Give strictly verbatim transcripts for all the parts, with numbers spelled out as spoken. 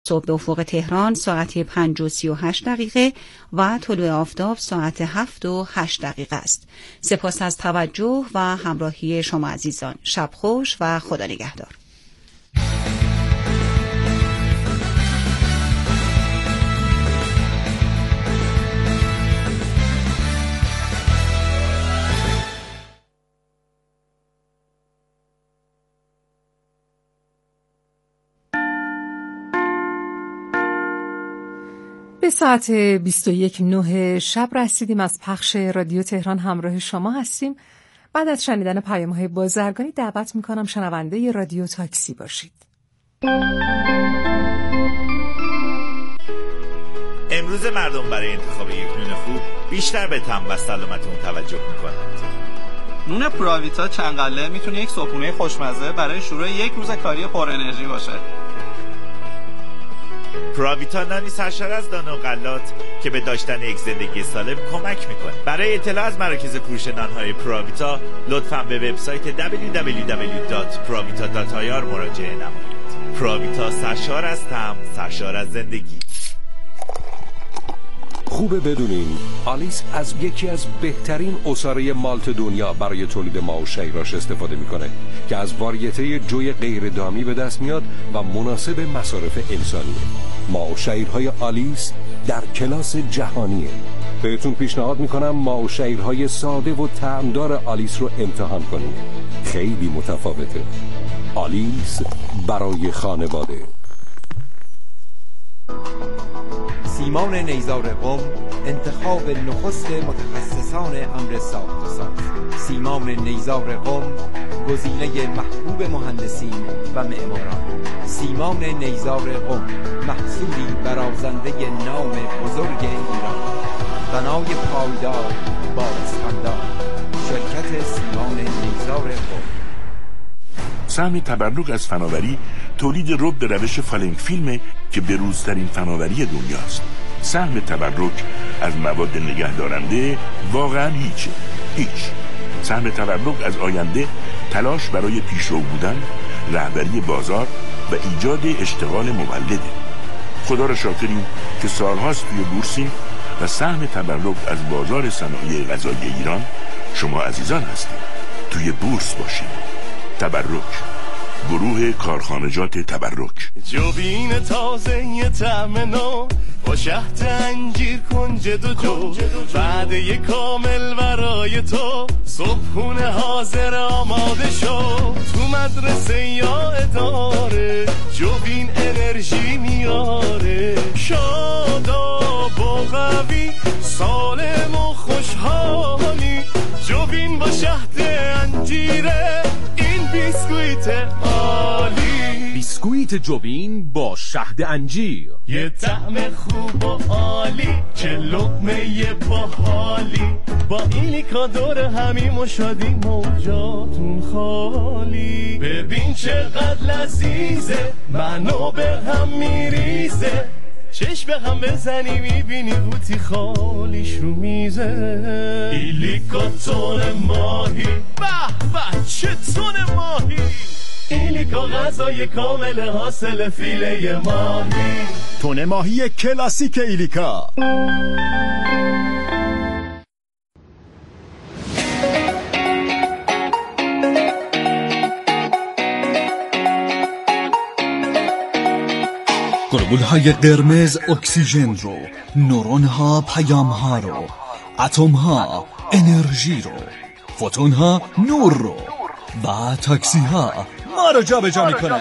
صبح به افق تهران ساعت پنج و سی و هشت دقیقه و طلوع آفتاب ساعت هفت و هشت دقیقه است. سپاس از توجه و همراهی شما عزیزان. شب خوش و خدا نگهدار. به ساعت بیست و یک و نه شب رسیدیم. از پخش رادیو تهران همراه شما هستیم. بعد از شنیدن پیام‌های بازرگانی دعوت می‌کنم شنونده رادیو تاکسی باشید. امروز مردم برای انتخاب یک نون خوب بیشتر به طعم و سلامتون توجه می‌کنند. نون پراویتا چنگله میتونه یک صبحونه خوشمزه برای شروع یک روز کاری پر انرژی باشه. پراویتا نانی سرشار از دانه و غلات که به داشتن یک زندگی سالم کمک میکنه. برای اطلاع از مراکز فروش نانهای پراویتا لطفاً به وبسایت دبلیو دبلیو دبلیو دات پراویتا دات آی آر مراجعه نمایید. پراویتا سرشار از طعم، سرشار از زندگی. خوبه بدونین آلیس از یکی از بهترین عصاره مالت دنیا برای تولید ماو شیراش استفاده میکنه که از واریته جوی غیر دامی به دست میاد و مناسب مصارف انسانیه. ماو شیرهای آلیس در کلاس جهانیه. بهتون پیشنهاد میکنم ماو شیرهای ساده و طعمدار آلیس رو امتحان کنید. خیلی متفاوته. آلیس برای خانواده. سیمان نیزار قم انتخاب نخست متخصصان امر ساخت و ساز. سیمان نیزار قم گزینه محبوب مهندسین و معماران. سیمان نیزار قم محصولی برازنده نام بزرگ ایران. بنای پایدار با استاندارد. شرکت سیمان نیزار قم. سهم تبرک از فناوری تولید رب به روش فالنگ فیلمه که بروزترین فناوری دنیاست. سهم تبرک از مواد نگهدارنده واقعا هیچه. هیچ. سهم تبرک از آینده تلاش برای پیشرو بودن، رهبری بازار و ایجاد اشتغال مولده. خدا را شاکریم که سالهاست توی بورسیم و سهم تبرک از بازار صنایع غذایی ایران شما عزیزان هستید. توی بورس باشید. تبرک، گروه کارخانجات تبرک. جوبین تازه یه طعم نو با شهد انجیر کنج دو جو بعد یه کامل برای تو صبحونه حاضر آماده شو. تو مدرسه یا اداره جوبین انرژی میاره. شاداب و قوی سالم و خوشحالی جوبین با شهد انجیره. بیسکویت عالی. بیسکویت جوبین با شهد انجیر، یه طعم خوب و عالی، چه لقمه باحالی. با ایلیکا دور همیم و شادیم و جاتون خالی. ببین چقدر لذیذه، منو به هم میریزه. چشم به هم بزنی میبینی بوتی خالیش رو میزه. ایلیکا تون ماهی، به به چه تون ماهی. ایلیکا غذای کامل حاصل فیله ماهی. تون ماهی کلاسیک ایلیکا. گلبولهای قرمز اکسیژن رو، نورون ها پیام ها رو، اتم ها انرژی رو، فوتون ها نور رو و تاکسی ها ما رو جا به جا میکنن.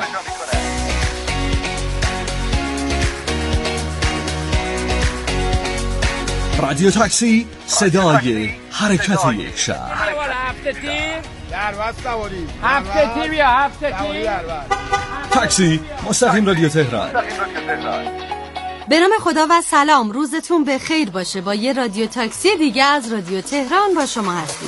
رادیو تاکسی، صدای حرکت یک شهر. هفته تیر درواز سواری، هفته تیر بیا، هفته تیر تاکسی مستقیم رادیو تهران. به نام خدا و سلام، روزتون به خیر باشه. با یه رادیو تاکسی دیگه از رادیو تهران با شما هستیم.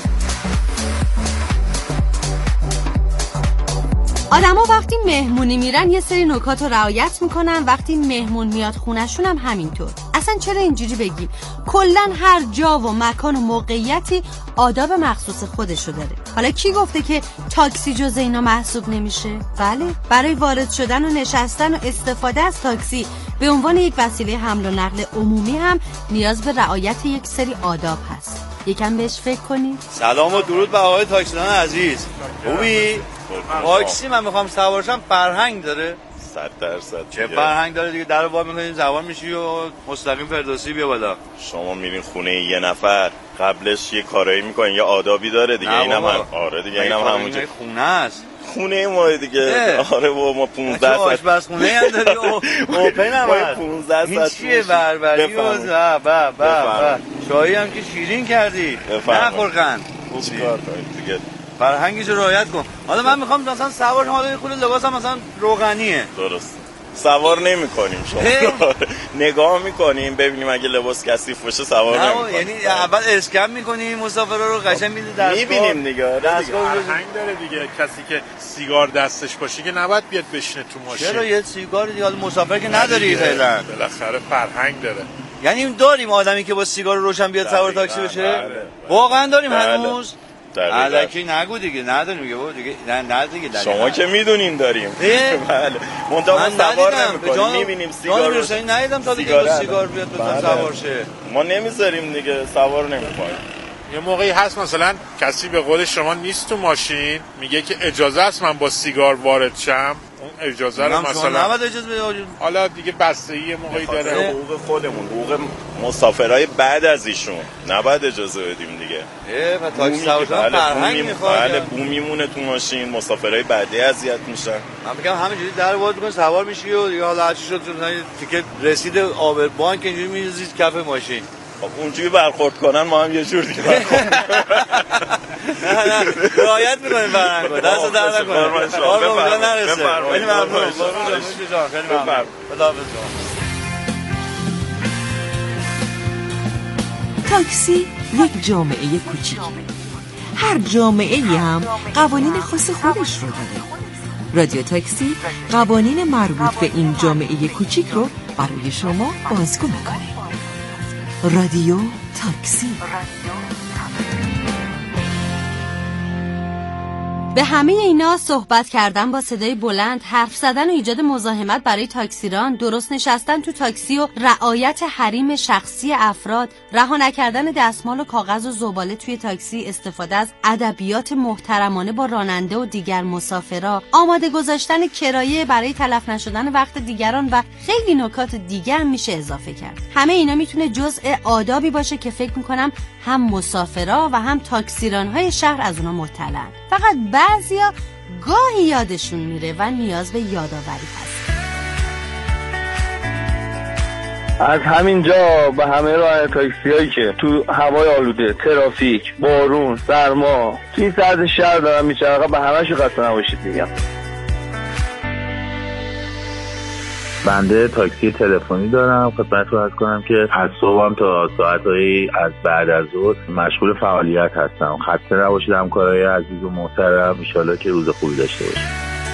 آدما وقتی مهمونی میرن یه سری نکات رو رعایت میکنن، وقتی مهمون میاد خونشون هم همینطور. اصلا چرا اینجوری بگیم؟ کلا هر جا و مکان و موقعیتی آداب مخصوص خودشو داره. حالا کی گفته که تاکسی جز اینا محسوب نمیشه؟ بله، برای وارد شدن و نشستن و استفاده از تاکسی به عنوان یک وسیله حمل و نقل عمومی هم نیاز به رعایت یک سری آداب هست. یکم بهش فکر کنید. سلام و درود به آقای تاکسیدان عزیز. خوبی؟ تاکسی من میخوام سوارشم فرهنگ داره؟ صد درصد. چه فرهنگ داره دیگه؟ در رو باز میکنید زبان میشی و مستقیم فردوسی بیا بالا. شما میرین خونه یه نفر قبلش یه کارایی میکنین، یه آدابی داره دیگه. اینم هم آره دیگه، اینم همونجا خونه است. خونه ما دیگه. آره بابا ما پانزده ساعت آشپزخونه هم داری اوپن هم هست. پانزده ساعت این چیه بربری و با با با شاهی هم که شیرین کردی. نه خورخند. چیکار کنید دیگه؟ فرهنگش رو رعایت کن. حالا من میخوام مثلا سوار شما این خود لباسم مثلا روغنیه. درست. سوار نمی‌کنیم شما. نگاه می‌کنیم ببینیم اگه لباس کثیف باشه سوار نمی‌کنیم. یعنی اول اسکن می‌کنیم مسافرا رو قشنگ می‌دید دستگاه. می‌بینیم دیگه. دستگاه فرهنگ داره دیگه. کسی که سیگار دستش باشه که نباید بیاد بشینه تو ماشین. چرا یه سیگار دیگه حالا مسافر که نداری فعلا. بالاخره فرهنگ داره. یعنی داریم آدمی که با سیگار روشن بیاد سوار تاکسی بشه؟ واقعا داریم هنوز. الکی نگو دیگه، نداریم دیگه بابا دیگه. نه نه دیگه شما که میدونین داریم. بله منتها سوار نمی‌کنیم، می‌بینیم سیگار رو. من ندیدم تا دیگه سیگار بیاد بزن سوار شه. ما نمیذاریم دیگه، سوار نمی‌کنیم. یه موقعی هست مثلا کسی به قول شما نیست تو ماشین، میگه که اجازه است من با سیگار وارد شم، اون اجازه رو مثلا نباید اجازه بده. حالا دیگه بستگی یه موقعی داره. حقوق خودمون، حقوق مسافرای بعد از ایشون نباید اجازه بدیم دیگه. اه و تاکسی سوار فرهنگ میخواد. بله بو میمونه تو ماشین، مسافرای بعدی اذیت میشن. من میگم همینجوری در باز می‌کنی سوار میشی و دیگه حالا هر چی شد تیکت رسید آبر بانک اینجوری می‌ریزید کف ماشین. اونجوری برخورد کنن ما هم یه جور دیگه برخورد نه نه رعایت می‌کنیم فرهنگو. دست در نکنه. آره اونجا نرسه. خیلی ممنون. خیلی ممنون. خداحافظ. تاکسی یک جامعه کوچیک. هر جامعه‌ای هم قوانین خاص خودش رو داره. رادیو تاکسی قوانین مربوط به این جامعه کوچیک رو برای شما بازگو می‌کنه. رادیو تاکسی. به همه اینا صحبت کردن با صدای بلند، حرف زدن و ایجاد مزاحمت برای تاکسیران، درست نشستن تو تاکسی و رعایت حریم شخصی افراد، رها نکردن دستمال و کاغذ و زباله توی تاکسی، استفاده از ادبیات محترمانه با راننده و دیگر مسافرا، آماده گذاشتن کرایه برای تلف نشدن وقت دیگران و خیلی نکات دیگر میشه اضافه کرد. همه اینا میتونه جزء آدابی باشه که فکر میکنم هم مسافرا و هم تاکسیران‌های شهر از اونا مطلعن. فقط بعضیا گاهی یادشون میره و نیاز به یادآوری هست. از همینجا به همه راننده تاکسی‌هایی که تو هوای آلوده، ترافیک، بارون، سرما تو این ساعت شهر دارن میچرخن به همه‌شون خسته نباشید میگم. بنده تاکسی تلفنی دارم. خدمتتون عرض کنم که از صبحم تا ساعت‌های از بعد از ظهر مشغول فعالیت هستم. خسته نباشید همکارای عزیز و محترم، ان شاءالله که روز خوبی داشته باشید.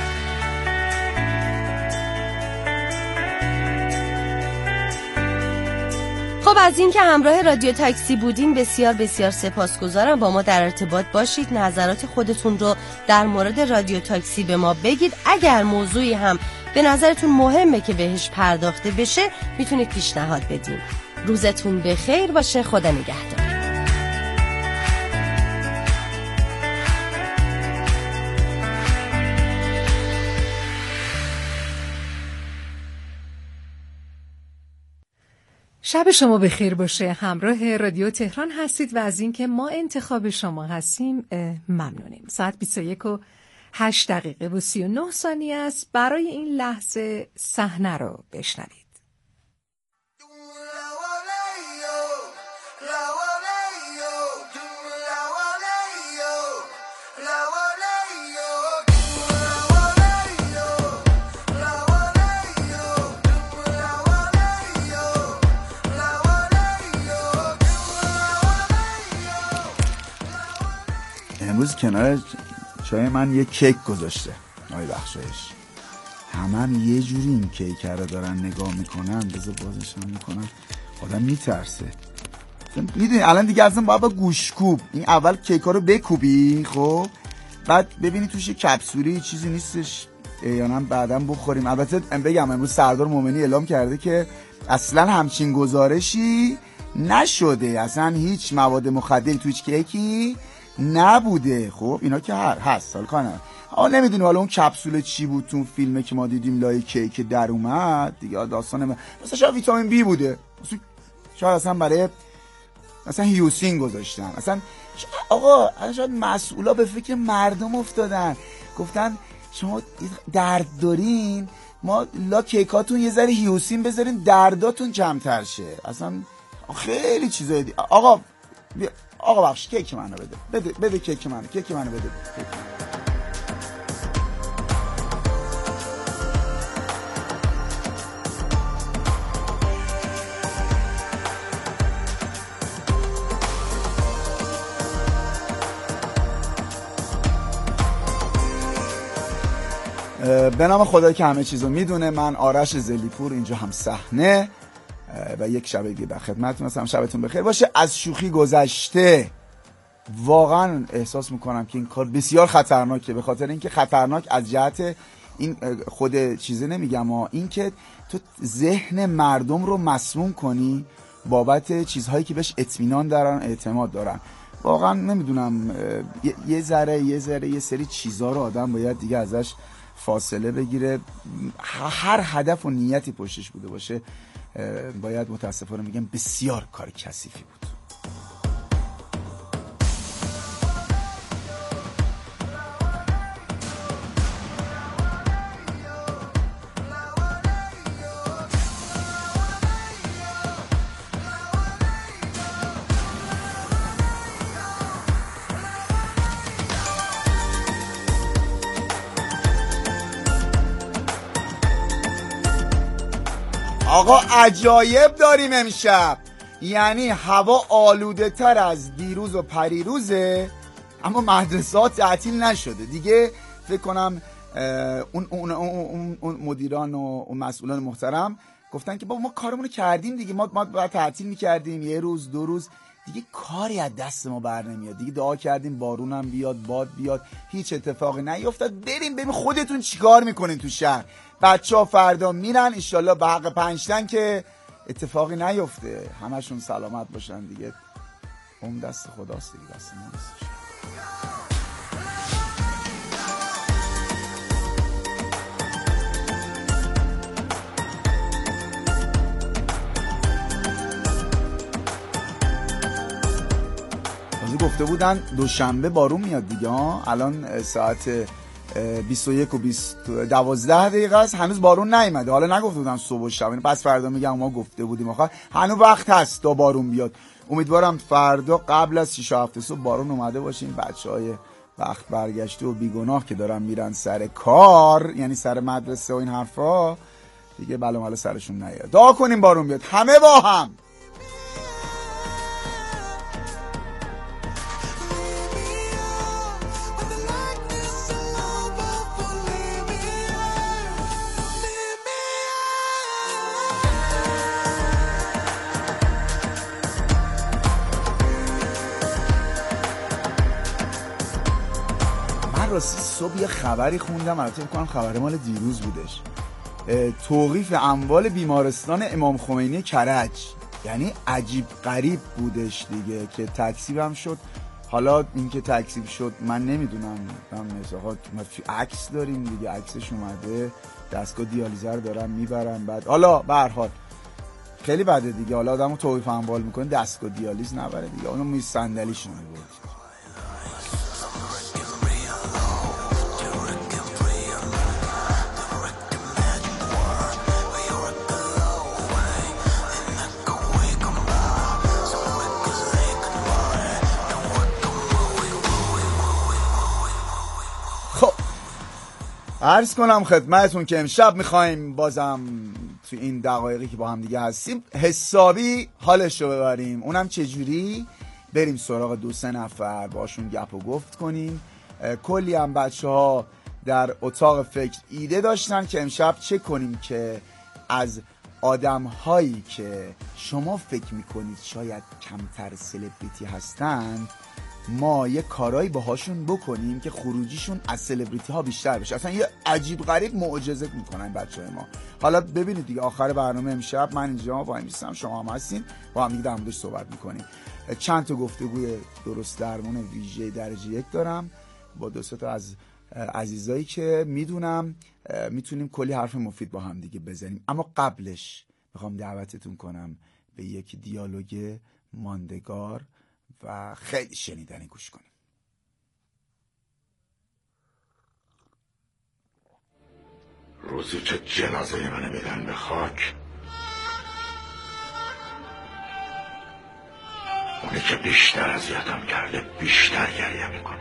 خب از این که همراه رادیو تاکسی بودین بسیار بسیار سپاسگزارم. با ما در ارتباط باشید، نظرات خودتون رو در مورد رادیو تاکسی به ما بگید. اگر موضوعی هم به نظرتون مهمه که بهش پرداخته بشه میتونید پیشنهاد بدین. روزتون بخیر باشه. خدا نگهدار. شب شما بخیر باشه. همراه رادیو تهران هستید و از اینکه ما انتخاب شما هستیم ممنونیم. ساعت بیست و یک و هشت دقیقه و سی و نه ثانیه است. برای این لحظه صحنه رو بشنوید. امروز کنار چای من یه کیک گذاشته آقای بخشایش. همه هم یه جوری این کیک رو دارن نگاه میکنن. بذار بازش هم میکنن. آدم میترسه. میدونی الان دیگه اصلا باید با گوشکوب این اول کیکا رو بکوبی، خب بعد ببینی توش کپسولی چیزی نیستش یا نه بعداً بخوریم. البته بگم امروز سردار مومنی اعلام کرده که اصلا همچین گزارشی نشده، اصلا هیچ مواد مخدری تو هیچ کیکی نبوده. خب اینا که هست سال کنه ها نمیدونی حالا اون کپسول چی بود تو فیلمه که ما دیدیم لای کیک در اومد دیگه داستان مثلا شاید ویتامین بی بوده، شاید اصلا برای مثلا هیوسین گذاشتن. اصلا آقا الان شاید مسئولا به فکر مردم افتادن، گفتن شما درد دارین ما لا کیکاتون یه ذره هیوسین بذارین درداتون کمتر شه. اصلا خیلی چیزای دی. آقا آقا بخش کیک منو بده بده بده کیک منو کیک منو بده کیک منو. به نام خدایی که همه چیزو میدونه، من آرش زلیپور اینجا هم صحنه و یک شب دیگه در خدمتتون هستم. شبتون بخیر باشه. از شوخی گذشته واقعا احساس میکنم که این کار بسیار خطرناکه، به خاطر اینکه خطرناک از جهت این خود چیزه نمیگم ها، این که تو ذهن مردم رو مسموم کنی بابت چیزهایی که بهش اطمینان دارن اعتماد دارن. واقعا نمیدونم یه ذره یه ذره یه سری چیزا رو آدم باید دیگه ازش فاصله بگیره. هر هدف و نیتی پشتش بوده باشه باید متاسفانه میگم بسیار کار کثیفی بود. آقا عجایب داریم امشب، یعنی هوا آلوده تر از دیروز و پریروزه اما مدرسه ها تعطیل نشده دیگه. فکر کنم اون, اون, اون, اون مدیران و اون مسئولان محترم گفتن که بابا ما کارمونو کردیم دیگه، ما ما باید تعطیل میکردیم یه روز دو روز دیگه، کاری از دست ما بر نمیاد دیگه. دعا کردیم بارونم بیاد باد بیاد هیچ اتفاقی نیفتاد. بریم ببین خودتون چیکار میکنین تو شهر. بچه ها فردا میرن انشالله به حق پنجتن که اتفاقی نیفته، همشون سلامت باشن دیگه. اون دست خداست دیگه، دست ما نیستش. گفته بودن دوشنبه بارون میاد دیگه ها. الان ساعت بیست و یک و دوازده دقیقه است، هنوز بارون نیومده. حالا نگفته بودن صبح و شب، پس فردا میگم ما گفته بودیم آخه هنوز وقت هست تا بارون بیاد. امیدوارم فردا قبل از شش هفته صبح بارون اومده باشه. این بچهای وقت برگشته و بیگناه که دارن میرن سر کار، یعنی سر مدرسه و این حرفا، دیگه بلا مالا سرشون نیاد. دعا کنیم بارون بیاد همه با هم. راستی صبح یه خبری خوندم، البته فکر کنم خبر مال دیروز بودش، توقیف اموال بیمارستان امام خمینی کرج. یعنی عجیب غریب بودش دیگه که تکذیب هم شد. حالا این که تکذیب شد من نمیدونم، من مثلا عکس داریم دیگه، عکسش اومده دستگاه دیالیزه رو دارن میبرن. بعد حالا به هر حال خیلی بده دیگه، حالا آدمو توقیف اموال میکنه دستگاه دیالیز نبره دیگه، اونو می صندلیشون میبره. عرض کنم خدمتون که امشب میخوایم بازم تو این دقایقی که با هم دیگه هستیم حسابی حالش رو ببریم. اونم چجوری؟ بریم سراغ دو سه نفر باشون گپ و گفت کنیم. کلی هم بچه ها در اتاق فکر ایده داشتن که امشب چه کنیم که از آدم هایی که شما فکر میکنید شاید کمتر سلبریتی هستند، ما یه کارایی باهاشون بکنیم که خروجیشون از سلبریتی ها بیشتر بشه. اصلا یه عجیب غریب معجزه میکنن بچهای ما. حالا ببینید دیگه آخر برنامه امشب من اینجا وای میستم، شما هم هستین، با هم دیگه در موردش صحبت میکنیم. چند تا گفتگوی درست درمون ویژه درجه یک دارم با دو سه تا از عزیزایی که میدونم میتونیم کلی حرف مفید با هم دیگه بزنیم. اما قبلش میخوام دعوتتون کنم به یک دیالوگ ماندگار و خیلی شنیدنی گوش کنیم. روزی که جنازه منو میدن به خاک، اونی که بیشتر اذیتم کرده بیشتر گریه میکنه.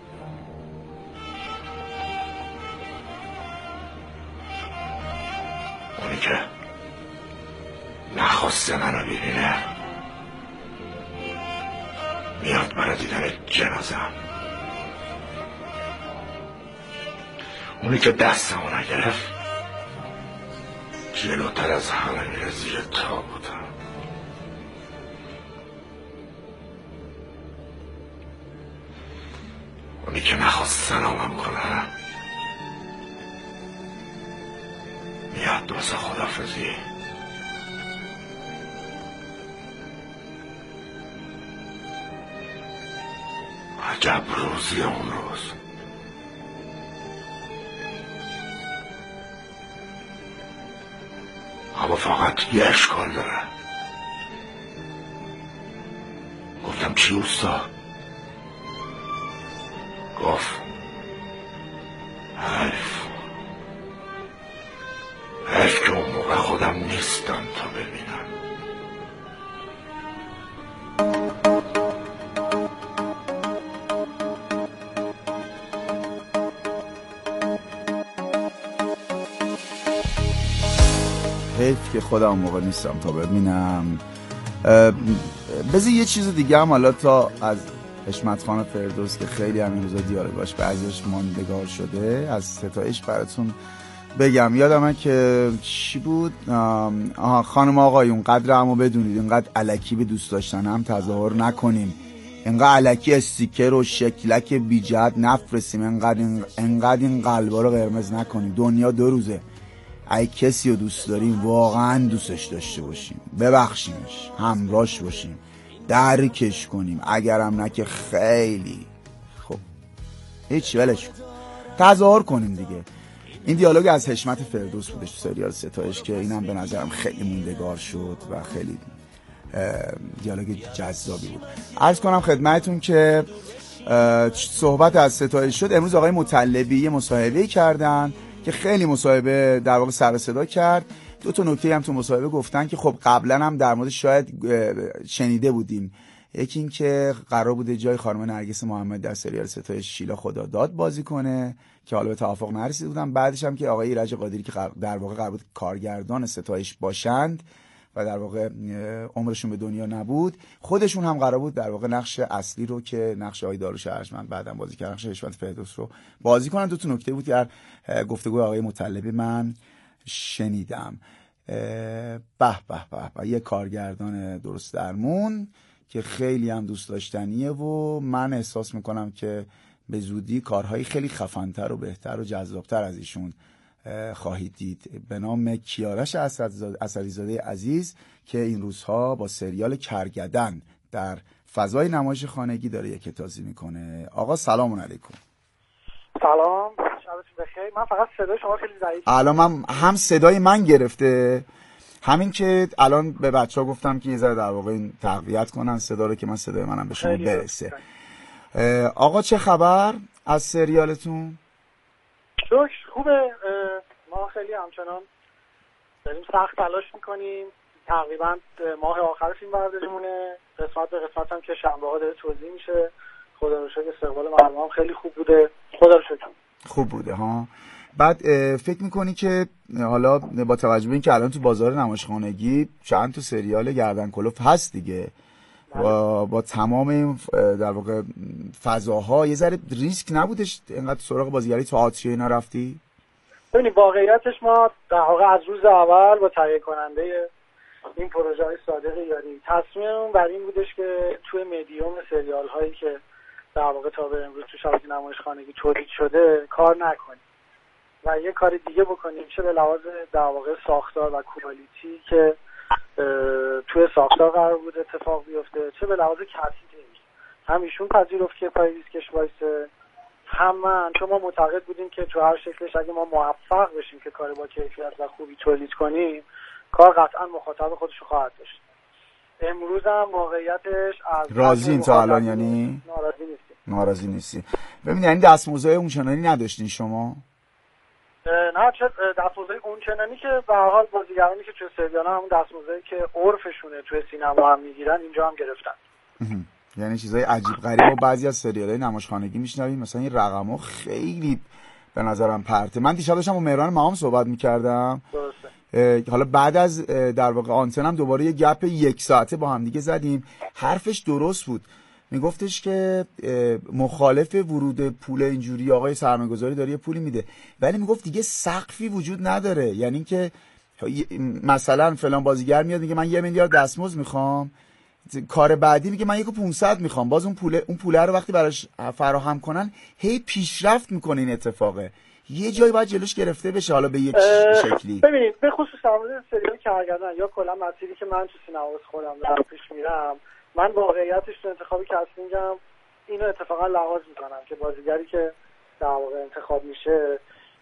اونی که نخواسته منو ببینه میاد برای دیدن جنازه‌ام. اونی که دستمو نگرفت جلوتر از همه میره زیر تابوتم. اونی که نخواست سلامم کنه میاد واسه خدافزی. عجب روزی اون روز. اما فقط یه اشکال داره. گفتم چی اوستا؟ گفت حیف حیف که اون موقع خودم نیستم تا ببینم. حیف که خودم موقع نیستم تا ببینم. بذار یه چیز دیگه هم حالا تا از حشمت خان فردوس که خیلی همین روزا دیالوگاش بعضیش ماندگار شده از ستایش براتون بگم. یادمه که چی بود؟ آها خانم آقایون قدر همو بدونید، اینقدر الکی به دوست داشتن هم تظاهر نکنیم، اینقدر الکی استیکر و شکلک بی جهت نفرستیم، اینقدر اینقدر این قلبا رو قرمز نکنیم. دنیا دو روزه. ای کسی رو دوست داریم واقعا دوستش داشته باشیم، ببخشیمش، همراهش باشیم، درکش کنیم، اگرم نه که خیلی خب هیچ ولش کن، تظاهر کنیم دیگه. این دیالوگ از حشمت فردوس بودش تو سریال ستایش که اینم به نظرم خیلی موندگار شد و خیلی دیالوگ جذابی بود. عرض کنم خدمتتون که صحبت از ستایش شد. امروز آقای مطلبی یه مصاحبه کردن که خیلی مصاحبه در واقع سر صدا کرد. دو تا نکته هم تو مصاحبه گفتن که خب قبلا هم در مورد شاید شنیده بودیم. یکی این که قرار بوده جای خانم نرگس محمد در سریال ستایش شیلا خداداد بازی کنه که حالا به توافق نرسیده بودن. بعدش هم که آقای ایرج قادری که در واقع قرار بود کارگردان ستایش باشند و در واقع عمرشون به دنیا نبود، خودشون هم قرار بود در واقع نقش اصلی رو که نقش آقای داریوش ارجمند بعداً بازی کرد، نقش حشمت فردوس رو بازی کنن. دو تا نکته بود که در گفتگوی آقای مطلبی من شنیدم. به به به به یه کارگردان درست درمون که خیلی هم دوست داشتنیه و من احساس میکنم که به زودی کارهای خیلی خفن‌تر و بهتر و جذابتر از ایشون خواهید دید. به نام کیارش اسدی‌زاده عزیز که این روزها با سریال کرگدن در فضای نمایش خانگی داره یک تازی میکنه. آقا سلام علیکم. سلام، شبتون بخیر. من فقط صدای شما خیلی ضعیف. الان من هم صدای من گرفته، همین که الان به بچه‌ها گفتم که یه ذره در واقع این تقویت کنن صدا رو که من صدای منم به شما برسه. آقا چه خبر از سریالتون؟ شکر خوبه. ما خیلی همچنان داریم سخت تلاش میکنیم. تقریبا ماه آخر فیلم برداریمونه، قسمت به قسمت هم که شنبه ها داره توزیع میشه. خدا رو شکر استقبال مردم هم خیلی خوب بوده. خدا رو شکر خوب بوده ها. بعد فکر میکنی که حالا با توجه به این که الان تو بازار نمایشخانگی چند تا سریال گردن کلوف هست دیگه با, با تمام این در واقع فضاها، یه ذره ریسک نبودش اینقدر سراغ بازیگری تئاتری اینا رفتی؟ ببینید واقعیتش ما در واقع از روز اول با تهیه کننده این پروژه های صادق یاری تصمیممون بر این بودش که توی مدیوم سریال هایی که در واقع تا به امروز تو شبکه نمایشخانگی تولید شده کار نکنیم و یه کار دیگه بکنیم، چه به لحاظ در واقع ساختار و کوالیتی که توی ساختار قرار بود اتفاق بیفته، چه به لحاظ کاتینگ. هم ایشون پذیرفت که پای ریسکش وایسه، هم من، چون ما معتقد بودیم که تو هر شکلش اگه ما موفق بشیم که کار با کیفیت و خوبی تولید کنیم، کار قطعا مخاطب خودشو خواهد داشت. امروز هم واقعیتش از راضین تا الان، یعنی ناراضی نیستیم. ناراضی نیستی. ببین یعنی دستمزد اونچنانی نداشتین شما؟ نه، چه دستمزد اونچنانی که به هر حال بازیگرانی که توی سریال همون دستمزدی که عرفشونه توی سینما هم میگیرن اینجا هم گرفتن. یعنی چیزای عجیب غریب و بعضی از سریال‌های نمایشخانگی میشنویم مثلا این رقم‌ها خیلی به نظرم پرته. من دیشب داشتم با مهران مام صحبت می‌کردم. درسته. حالا بعد از در واقع آنتنم دوباره یه گپ یک ساعته با هم دیگه زدیم. حرفش درست بود. میگفتش که مخالف ورود پول اینجوری آقای سرمایه‌گذاری داره یه پولی میده، ولی میگفت دیگه سقفی وجود نداره. یعنی اینکه مثلا فلان بازیگر میاد میگه من یه میلیارد دستمزد میخوام، کار بعدی میگه من یک و پونصد میخوام، باز اون پوله اون پوله رو وقتی براش فراهم کنن هی پیشرفت میکنه. این اتفاقه یه جایی باید جلوش گرفته بشه، حالا به یک شکلی. ببینید به خصوص در مورد سریال کارگردان یا کلا مسیری که من تو سینما خودم دارم پیش میرم، من واقعیتش تو انتخاب کاستینگم اینو اتفاقا لحاظ میکنم که بازیگری که در واقع انتخاب میشه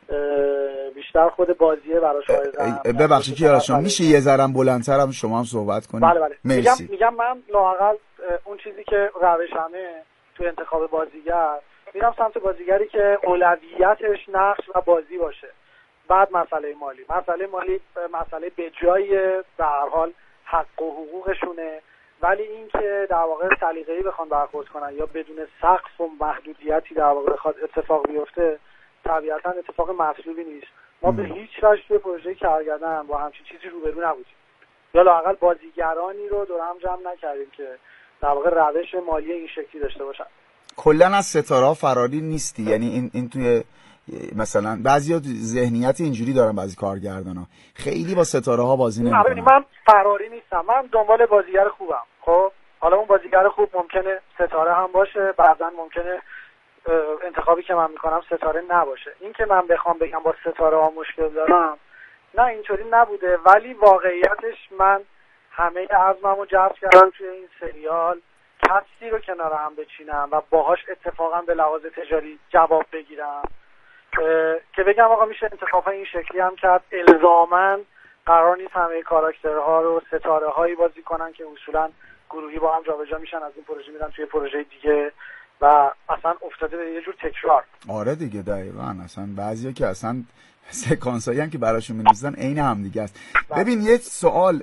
بیشتر خود بازیه براش فایده. ببخشید کیارشون میشه یه ذرم بلندتر هم شما هم صحبت کنید؟ بله بله. مرسی. میگم میگم من لااقل اون چیزی که روشمه تو انتخاب بازیگر، میرم سمت بازیگری که اولویتش نقش و بازی باشه، بعد مسئله مالی. مسئله مالی مسئله به جای به هر حال حق و حقوقشونه، ولی این که در واقع سلیقه‌ای بخوان برخورد کنن یا بدون سقف و محدودیتی در واقع بخواد اتفاق بیفته، طبیعتا اتفاق مطلوبی نیست. ما به هیچ وجه توی پروژه کارگردان با همچین چیزی روبرو نبودیم، یا لااقل بازیگرانی رو دور هم جمع نکردیم که در واقع روش مالی این شکلی داشته باشن. کلا از ستاره‌ها فراری نیستی؟ یعنی این این توی مثلا بعضیا ذهنیت اینجوری دارن، بعضی کارگردانا خیلی با ستاره‌ها بازی نمی‌کنن. من فراری نیستم، من دنبال بازیگر خوبم. خب حالا اون بازیگر خوب ممکنه ستاره هم باشه، بعضا ممکنه انتخابی که من میکنم ستاره نباشه. این که من بخوام بگم با ستاره ها مشکل دارم، نه اینطوری نبوده، ولی واقعیتش من همه عزممو جذب کردم توی این سریال کسی رو کنار هم بچینم و باهاش اتفاقا به لحاظ تجاری جواب بگیرم که بگم آقا میشه انتخاب‌های این شکلی هم کرد. الزاماً قرار نیست همه کاراکترها رو ستاره هایی بازی کنن که اصولاً گروهی با هم جابجا میشن، از این پروژه میرن توی پروژه دیگه و اصلا افتاده به یه جور تکرار. آره دیگه دقیقاً. اصلا بعضیا که اصلا سکانسایی هم که براشون می‌نویسن عین هم دیگه است. ببین یه سوال،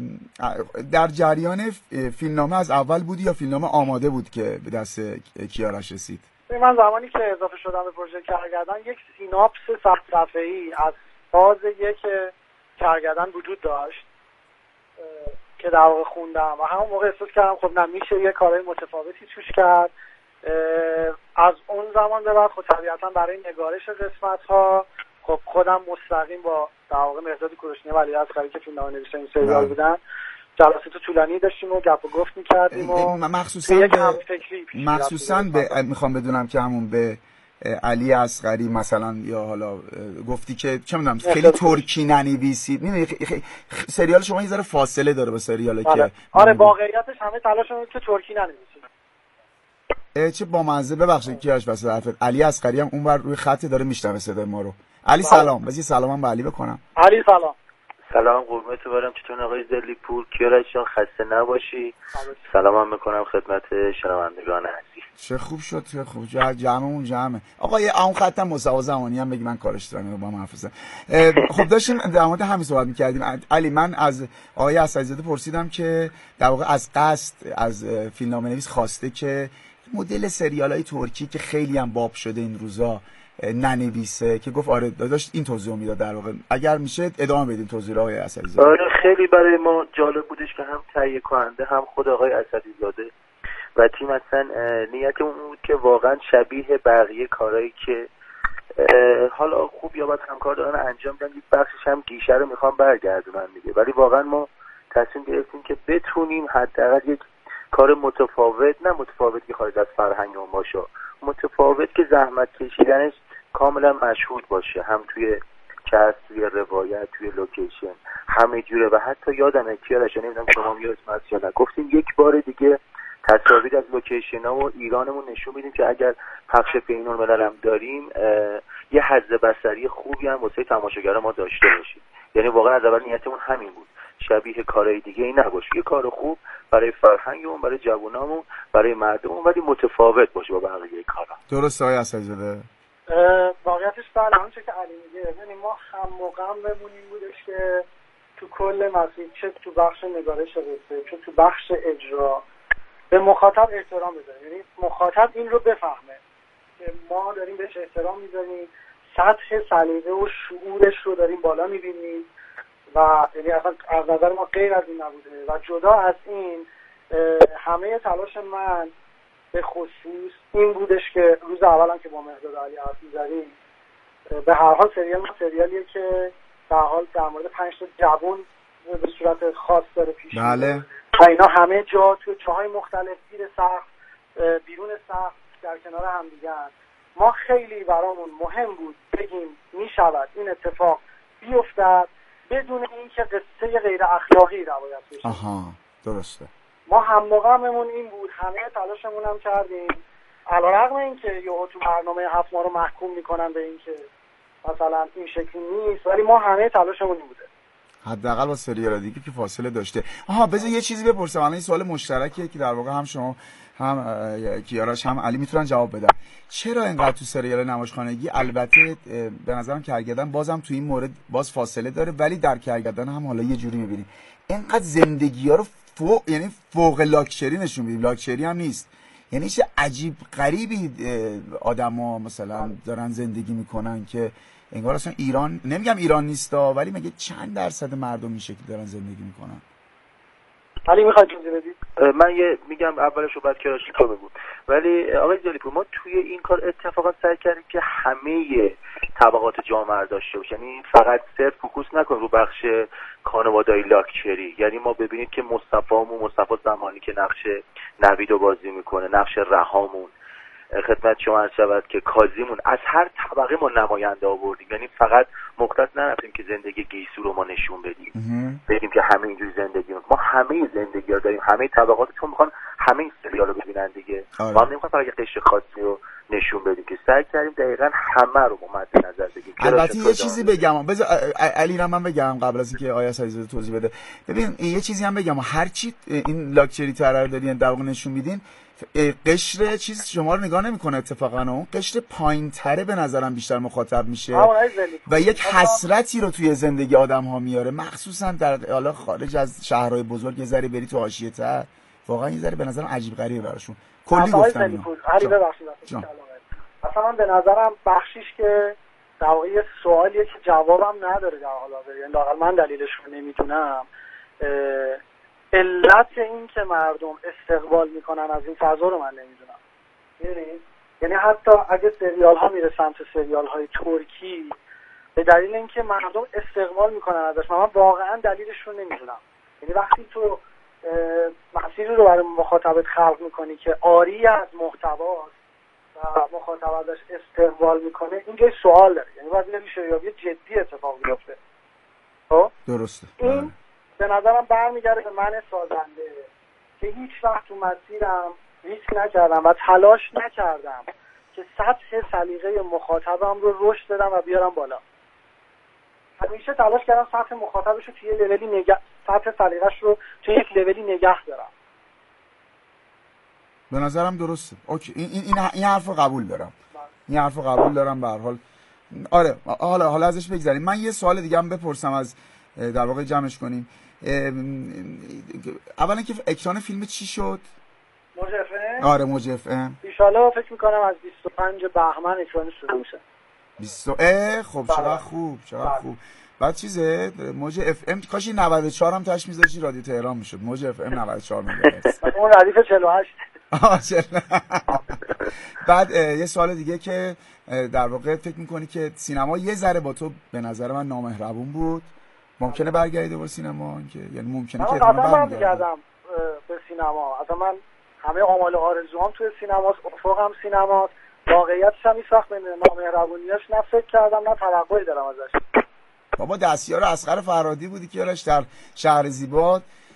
در جریان فیلمنامه از اول بودی یا فیلمنامه آماده بود که به دست کیارش رسید؟ من زمانی که اضافه شدم به پروژه کارگردان یک سیناپس صد صفحه‌ای از فاز یک کارگردان وجود داشت که در واقع خوندم و همون موقع احساس کردم خب نه میشه یه کارهای متفاوتی توش کرد. از اون زمان به بعد خب طبیعتا برای نگارش قسمت‌ها خب خودم مستقیم با در واقع مهرداد کوروشی و علی اصغری که فیلمنامه‌نویس این سریال بودن جلسات طولانی داشتیم و گپ و گفت می‌کردیم و مخصوصا به مخصوصا به میخوام بدونم که همون به علی اصغری مثلا یا حالا گفتی که چه میدونم خیلی ترکی ننویسید. میدونی سریال شما یه ذره فاصله داره با سریالی که آره, آره واقعیتش همه تلاشمون که ترکی ننویسیم. چه بامزه. ببخشید کیاش واسه حرفت. علی اصغری هم اونور روی خط داره میشنوه صدای ما رو. علی سلام. بذار سلامم به علی بکنم. علی سلام. سلام قربونت برم. چطور آقای زلی پور؟ کیارش جان خسته نباشی. سلامم میکنم خدمت شنوندگان عزیز. چه خوب شد، چه خوب. جمعمون جمعه. آقا یه اون خطم مصطفی زمانی هم بگی من کارش دارم با من حرف خب داشتیم در مورد همین صحبت می‌کردیم. علی من از آقای اسدزاده پرسیدم که در واقع از قصد از فیلمنامه‌نویس خواسته که مدل سریال‌های ترکی که خیلی هم باب شده این روزا ننویسه، که گفت آره داشت این توضیح میداد. در واقع اگر میشه ادامه بدیم توضیح آقای اسدزاده. آره خیلی برای ما جالب بودش که هم تهیه کننده هم خود آقای اسدزاده و تیم اصلا نیتمون بود که واقعا شبیه بقیه کارهایی که حالا خوب یا بد همکار دارن انجام میدن، یک بخشش هم گیشه رو میخوام برگردونن دیگه، ولی واقعا ما تصمیم گرفتیم که بتونیم حداقل یک کار متفاوت، نه متفاوت که خارج از فرهنگمون باشه، متفاوت که زحمت کشیدنش کاملا مشهود باشه، هم توی کست، توی روایت، توی لوکیشن، همه جوره. و حتی یادمه کیارش نمیدونم شما یادتون هست یا نه، گفتیم یک بار دیگه تصاویر از لوکیشن ها و ایرانمون نشون میدیم که اگر پخش بین الملل هم داریم یه حظ بصری خوبی هم واسه تماشاگر ما داشته باشیم. یعنی واقعا از اول نیتمون همین بود، شبیه کارهای دیگه ای نباشه، یه کار خوب برای فرهنگمون، برای جوانامون، برای مردممون، ولی متفاوت باشه با بقیه کارا. درسته آقای اسدزاده؟ واقعیتش بله، آنچه که علی میگه، یعنی ما هم موقعم بمونیم بودش که تو کل مسیر، چه تو بخش نگارش رسه، چه تو بخش اجرا، به مخاطب احترام بذاریم. یعنی مخاطب این رو بفهمه که ما داریم بهش احترام میذاریم، سطح سلیقه و شعورش رو داریم بالا میبینیم و یعنی اصلا از نظر ما غیر از این نبوده. و جدا از این همه تلاش من به خصوص این بودش که روز اول هم که با مهداد علی حرف می‌زدیم، به هر حال سریال ما سریالیه که در حال در مورد پنج تا جوان به صورت خاص داره پیش میره. بله. و اینا همه جا توی جاهای مختلف، زیر سقف، بیرون سقف، در کنار هم دیگه. ما خیلی برامون مهم بود بگیم میشود این اتفاق بیفتد بدون اینکه قصه غیر اخلاقی روایت بشه. آها درسته. ما هم موقعمون این بود، همه تلاشمون هم کردیم، علیرغم اینکه یهو تو برنامه هفت ما رو محکوم میکنن به اینکه مثلا این شکلی نیست، ولی ما همه تلاشمون این بوده. حداقل با سریال دیگه که فاصله داشته. آها بذار یه چیزی بپرسم، الان این سوال مشترکیه که در واقع هم شما هم کیارش هم علی میتونن جواب بدن. چرا اینقدر تو سریال نمایشخانگی، البته به نظرم کرگدن بازم تو این مورد باز فاصله داره، ولی در کرگدن هم حالا یه جوری میبینیم اینقدر زندگی‌ها رو فوق، یعنی فوق لاکچری نشون میدیم، لاکچری هم نیست، یعنی چه عجیب غریبی آدما مثلا دارن زندگی میکنن که انگار اصلا ایران، نمیگم ایران نیستا، ولی مگه چند درصد مردم این شکلی دارن زندگی میکنن؟ علی میخواد توضیح بدید؟ من یه میگم اولش رو بعد کراشی تو بگو. ولی آقای جلیپور ما توی این کار اتفاقا سعی کردیم که همه طبقات جامعه داشته باشه، یعنی فقط صرف فوکوس نکنیم رو بخش خانواده‌ای لاکچری. یعنی ما ببینید که مصطفی‌مون، مصطفی زمانی که نقش نویدو بازی میکنه، نقش رهامون، خدمت شما عرض شود که کاظیمون، از هر طبقه ما نماینده آوردیم. یعنی فقط مختص نرفتیم که زندگی گیسو رو ما نشون بدیم، بدیم که همه اینجوری زندگی ما همه زندگی ها داریم، همه طبقات، چون میخوان همه این سریال رو ببینن دیگه. آره. ما نمیخوام فقط یه قشر خاصی رو نشون بدیم، که سعی کردیم دقیقاً همه رو با مد نظر بگیم. البته یه چیزی بگم، بذار علی را من بگم قبل از اینکه آیا سایزاده توضیح بده. ببین یه چیزی هم بگم، هر چی این لاکچری ترر دارین در واقع نشون میدین، قشر چیز شما رو نگاه نمیکنه اتفاقا، اون قشر پایین‌تره به نظرم بیشتر مخاطب میشه و یک حسرتی رو توی زندگی آدم ها میاره، مخصوصا در حالا خارج از شهرهای بزرگ. یه ذره بری تو حاشیه‌تر، واقعا یه ذره به نظرم عجیب غریبه براشون. کلی گفتم علی ببخشید اصلا من به نظرم بخشیش که در واقع یه سوالیه که جوابم نداره در حال حاضر، یعنی لااقل من دلیلش رو نمیدونم. علت این که مردم استقبال میکنن از این فضا رو من نمیدونم. میدونید؟ یعنی حتی اگه سریال ها میره سمت سریال های ترکی، به دلیل اینکه مردم استقبال میکنن ازش، من واقعا دلیلش رو نمیدونم. یعنی وقتی تو مسیری رو برای مخاطبت خلق میکنی که آری از محتواست و مخاطب ازش استقبال میکنه، اینجا سوال داره. یعنی باید این ریشه‌یابی جدی اتفاق بیفته. خب درسته. این به نظرم برمیگرده به من سازنده که هیچ وقت تو مسیرم ریسک نکردم و تلاش نکردم که سطح سلیقه مخاطبم رو رشد بدم و بیارم بالا. همیشه تلاش کردم سطح مخاطبش رو توی لولی نگه، سطح سلیقه‌اش رو توی یک لولی نگه دارم. به نظرم درسته. اوکی، این این این حرفو قبول دارم. این حرفو قبول دارم. به هر حال آره، حالا حالا ازش بگذریم. من یه سوال دیگه هم بپرسم، از در واقع جمعش کنیم. اولا که اکران فیلم چی شد؟ موج اف ام؟ آره موج اف ام. ان شاءالله فکر می‌کنم از بیست و پنج بهمن اکران شروع میشه. بیست اه خب چقدر خوب، چقدر خوب. بعد چیزه موج اف ام کاش نود و چهار هم تاش میذاشی رادیو تهران میشد. موج اف ام نود و چهار میذاشت. اون ردیف چهل و هشت. بعد یه سوال دیگه که در واقع فکر میکنی که سینما یه ذره با تو به نظر من نامهربون بود، ممکنه برگردی به سینما؟ که یعنی ممکنه که من برگردم به سینما. اصلا من همه آمال آرزوام توی سینماست، افقم سینماست. واقعیتش هم این سخت بین نامهربونیاش نه فکر کردم نه توقعی دارم ازش. بابا دستیار اصغر فرهادی بودی که یارش در شهر زیبا